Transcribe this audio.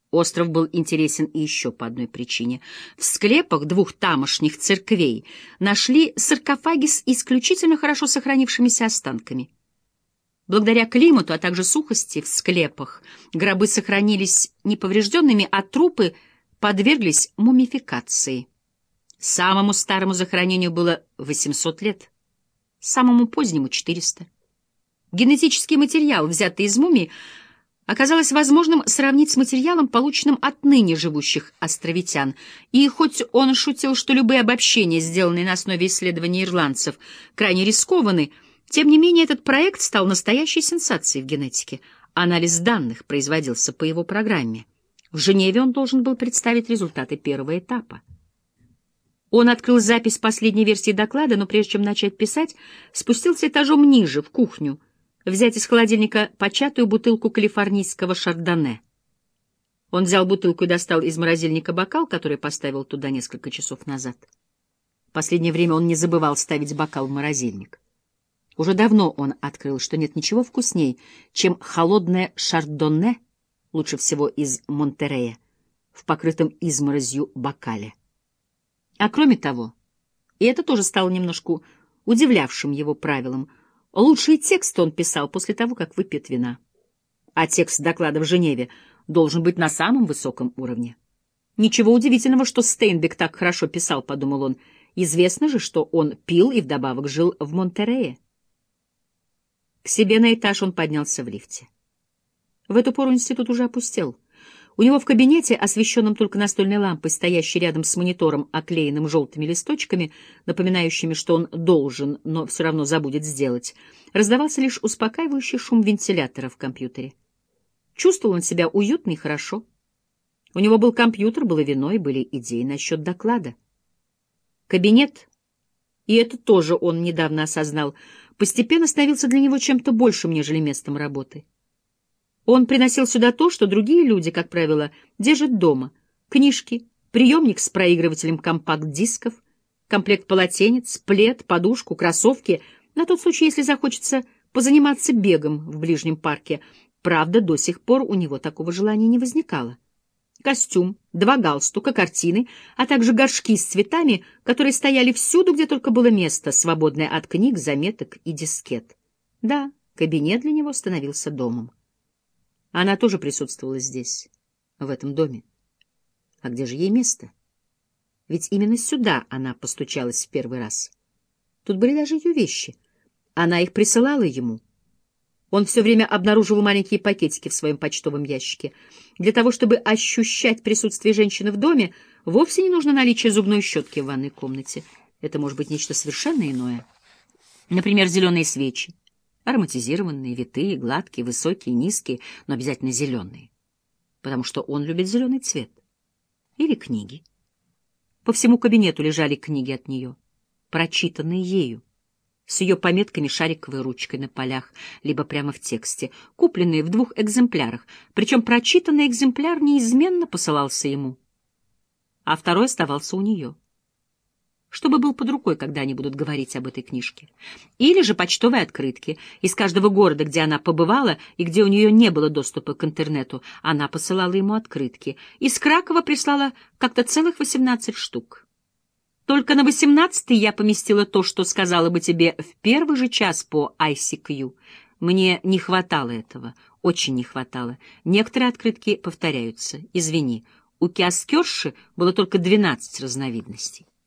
Остров был интересен и еще по одной причине. В склепах двух тамошних церквей нашли саркофаги с исключительно хорошо сохранившимися останками. Благодаря климату, а также сухости в склепах гробы сохранились неповрежденными, а трупы подверглись мумификации. Самому старому захоронению было 800 лет, самому позднему — 400. Генетический материал, взятый из мумий, оказалось возможным сравнить с материалом, полученным от ныне живущих островитян. И хоть он шутил, что любые обобщения, сделанные на основе исследований ирландцев, крайне рискованы, тем не менее этот проект стал настоящей сенсацией в генетике. Анализ данных производился по его программе. В Женеве он должен был представить результаты первого этапа. Он открыл запись последней версии доклада, но прежде чем начать писать, спустился этажом ниже, в кухню, взять из холодильника початую бутылку калифорнийского шардоне. Он взял бутылку и достал из морозильника бокал, который поставил туда несколько часов назад. В последнее время он не забывал ставить бокал в морозильник. Уже давно он открыл, что нет ничего вкусней, чем холодное шардоне, лучше всего из Монтерея, в покрытом изморозью бокале. А кроме того, и это тоже стало немножко удивлявшим его правилом, лучший текст он писал после того, как выпьет вина. А текст доклада в Женеве должен быть на самом высоком уровне. Ничего удивительного, что Стейнбек так хорошо писал, — подумал он. Известно же, что он пил и вдобавок жил в Монтерее. К себе на этаж он поднялся в лифте. В эту пору институт уже опустел. У него в кабинете, освещенном только настольной лампой, стоящей рядом с монитором, оклеенным желтыми листочками, напоминающими, что он должен, но все равно забудет сделать, раздавался лишь успокаивающий шум вентилятора в компьютере. Чувствовал он себя уютно и хорошо. У него был компьютер, было вино и были идеи насчет доклада. Кабинет, и это тоже он недавно осознал, постепенно становился для него чем-то большим, нежели местом работы. Он приносил сюда то, что другие люди, как правило, держат дома: книжки, приемник с проигрывателем компакт-дисков, комплект полотенец, плед, подушку, кроссовки, на тот случай, если захочется позаниматься бегом в ближнем парке. Правда, до сих пор у него такого желания не возникало. Костюм, 2 галстука, картины, а также горшки с цветами, которые стояли всюду, где только было место, свободное от книг, заметок и дискет. Да, кабинет для него становился домом. Она тоже присутствовала здесь, в этом доме. А где же ей место? Ведь именно сюда она постучалась в первый раз. Тут были даже ее вещи. Она их присылала ему. Он все время обнаруживал маленькие пакетики в своем почтовом ящике. Для того, чтобы ощущать присутствие женщины в доме, вовсе не нужно наличие зубной щетки в ванной комнате. Это может быть нечто совершенно иное. Например, зеленые свечи. Ароматизированные, витые, гладкие, высокие, низкие, но обязательно зеленые. Потому что он любит зеленый цвет. Или книги. По всему кабинету лежали книги от нее, прочитанные ею, с ее пометками шариковой ручкой на полях, либо прямо в тексте, купленные в 2 экземплярах, причем прочитанный экземпляр неизменно посылался ему, а второй оставался у нее, чтобы был под рукой, когда они будут говорить об этой книжке. Или же почтовые открытки. Из каждого города, где она побывала и где у нее не было доступа к интернету, она посылала ему открытки. Из Кракова прислала как-то целых 18 штук. Только на 18-й я поместила то, что сказала бы тебе в первый же час по ICQ. Мне не хватало этого, очень не хватало. Некоторые открытки повторяются. Извини, у киоскерши было только 12 разновидностей.